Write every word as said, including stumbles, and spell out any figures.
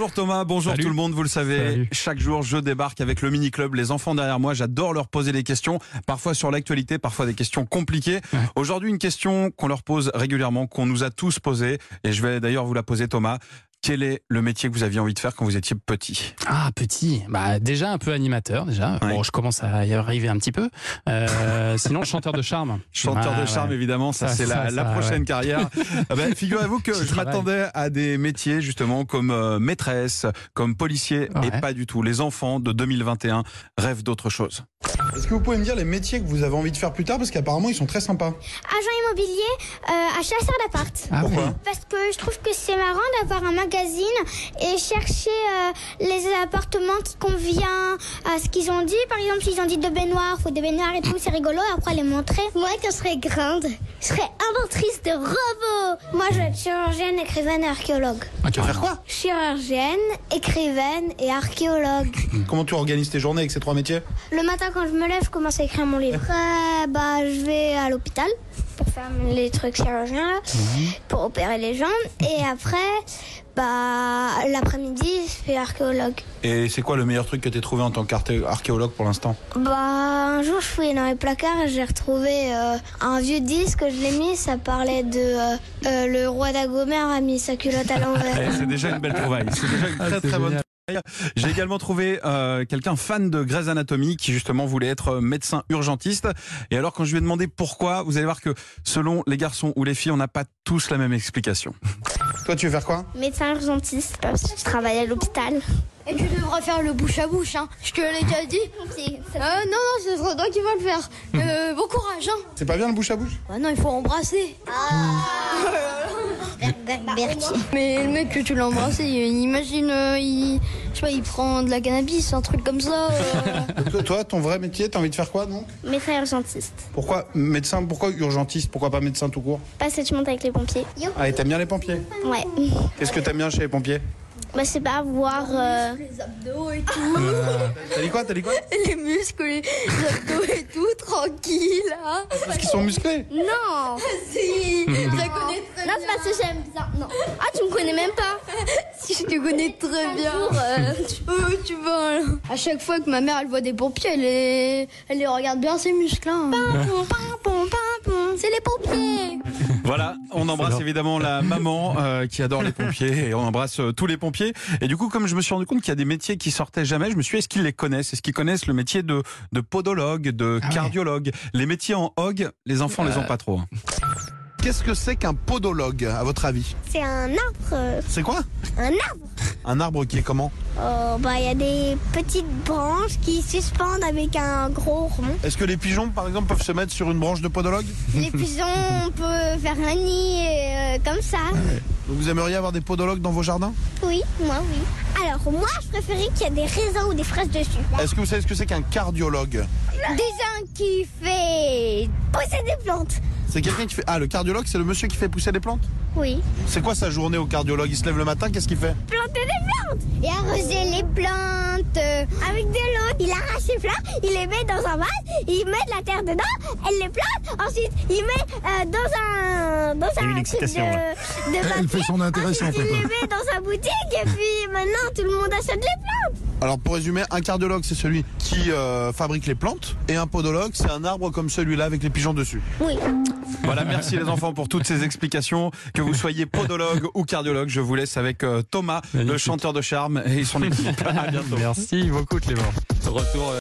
Bonjour Thomas, bonjour Salut. tout le monde, vous le savez, Salut. chaque jour je débarque avec le mini-club, les enfants derrière moi, j'adore leur poser des questions, parfois sur l'actualité, parfois des questions compliquées. Ouais. Aujourd'hui une question qu'on leur pose régulièrement, qu'on nous a tous posée, et je vais d'ailleurs vous la poser Thomas. Quel est le métier que vous aviez envie de faire quand vous étiez petit? Ah, petit. Bah, déjà un peu animateur, déjà. Ouais. Bon, je commence à y arriver un petit peu. Euh, sinon, chanteur de charme. Chanteur Ah, de charme, ouais. évidemment, ça, Ça, c'est la, ça, la ça, prochaine ouais. carrière. Ah ben, figurez-vous que Petit je travail. m'attendais à des métiers justement comme euh, maîtresse, comme policier, Ouais. et pas du tout. Les enfants de deux mille vingt et un rêvent d'autre chose. Est-ce que vous pouvez me dire les métiers que vous avez envie de faire plus tard? Parce qu'apparemment, ils sont très sympas. Agent immobilier, euh, à chasseur d'appart. Ah, Pourquoi? oui. Parce que je trouve que c'est marrant d'avoir un magazine et chercher euh, les appartements qui conviennent à ce qu'ils ont dit. Par exemple, s'ils ont dit deux baignoires, faut deux baignoires et tout, c'est rigolo. Et après, les montrer. Moi, quand je serais grande, je serais inventrice de robots. Moi, je vais être chirurgienne, écrivaine et archéologue. Ah, Tu vas faire quoi? Chirurgienne, écrivaine et archéologue. Comment tu organises tes journées avec ces trois métiers? Le matin, quand je me lève, je commence à écrire mon livre. Après, bah, je vais à l'hôpital pour faire les trucs chirurgiens, là, pour opérer les jambes. Et après, bah, l'après-midi, je fais archéologue. Et c'est quoi le meilleur truc que tu as trouvé en tant qu'archéologue pour l'instant? Bah, un jour, je fouillais dans les placards et j'ai retrouvé euh, un vieux disque, je l'ai mis, ça parlait de euh, euh, le roi Dagomère a mis sa culotte à l'envers. Eh, c'est déjà une belle trouvaille. C'est déjà une Ah, très c'est très bonne génial. trouvaille. J'ai également trouvé euh, quelqu'un fan de Grey's Anatomy qui justement voulait être médecin urgentiste. Et alors quand je lui ai demandé pourquoi, vous allez voir que selon les garçons ou les filles, on n'a pas tous la même explication. Toi, tu veux faire quoi? Médecin urgentiste, parce que je travaille à l'hôpital. Et tu devras faire le bouche à bouche, hein. Je te l'ai déjà dit. Euh, non, non, ce sera toi qui vas le faire. Euh, bon courage, hein. C'est pas bien le bouche à bouche? Bah non, il faut embrasser. Mais le mec que tu l'as embrassé, imagine, euh, il, je sais pas, il prend de la cannabis, un truc comme ça. euh. Toi, toi, ton vrai métier, t'as envie de faire quoi, non? Médecin urgentiste. Pourquoi médecin? Pourquoi urgentiste? Pourquoi pas médecin tout court? Parce que tu montes avec les pompiers. Ah, et t'aimes bien les pompiers? Ouais. Qu'est-ce que t'aimes bien chez les pompiers? Bah, c'est pas voir. euh, Les abdos et tout, T'as dit quoi? T'as dit quoi? les muscles, les abdos et tout, tranquille, hein. Parce qu'ils sont musclés. Non! Si, je la connais très Non, bien. c'est parce que j'aime bien. Non. Ah, tu me connais même pas. Si, je te connais très bien. Euh, Euh, tu vois, là. À chaque fois que ma mère elle voit des pompiers, elle les, elle les regarde bien ses muscles. Hein. Pom, pom, pom, pom. C'est les pompiers. Voilà, on embrasse Excellent. évidemment la maman euh, qui adore les pompiers et on embrasse euh, tous les pompiers. Et du coup, comme je me suis rendu compte qu'il y a des métiers qui sortaient jamais, je me suis dit, est-ce qu'ils les connaissent? Est-ce qu'ils connaissent le métier de, de podologue, de Ah ouais. cardiologue? Les métiers en hog, les enfants les ont pas trop. hein. Qu'est-ce que c'est qu'un podologue, à votre avis? C'est un arbre. C'est quoi? Un arbre. Un arbre qui est comment? Oh, bah, il y a des petites branches qui suspendent avec un gros rond. Est-ce que les pigeons, par exemple, peuvent se mettre sur une branche de podologue? Les pigeons, on peut faire un nid euh, comme ça. Donc vous aimeriez avoir des podologues dans vos jardins? Oui, moi, oui. Alors, moi, je préférais qu'il y ait des raisins ou des fraises dessus. Est-ce que vous savez ce que c'est qu'un cardiologue? Des gens qui fait pousser des plantes. C'est quelqu'un qui fait... Ah, le cardiologue, c'est le monsieur qui fait pousser des plantes? Oui. C'est quoi sa journée au cardiologue? Il se lève le matin, qu'est-ce qu'il fait? Planter des plantes. Et arroser les plantes euh, avec de l'eau. Il arrache les fleurs, il les met dans un vase, il met de la terre dedans, elle les plante. Ensuite, il met euh, dans un dans y a eu un une truc de, excitation, là. de papier. Elle fait son intéressant, Ensuite, il papa. les met dans sa boutique et puis maintenant tout le monde achète les plantes. Alors pour résumer, un cardiologue, c'est celui qui euh, fabrique les plantes. Et un podologue, c'est un arbre comme celui-là avec les pigeons dessus. Oui. Voilà, merci les enfants pour toutes ces explications. Que vous soyez podologue ou cardiologue, je vous laisse avec euh, Thomas, le Magnifique. chanteur de charme et son équipe. À bientôt. Merci beaucoup, Clément. Retour.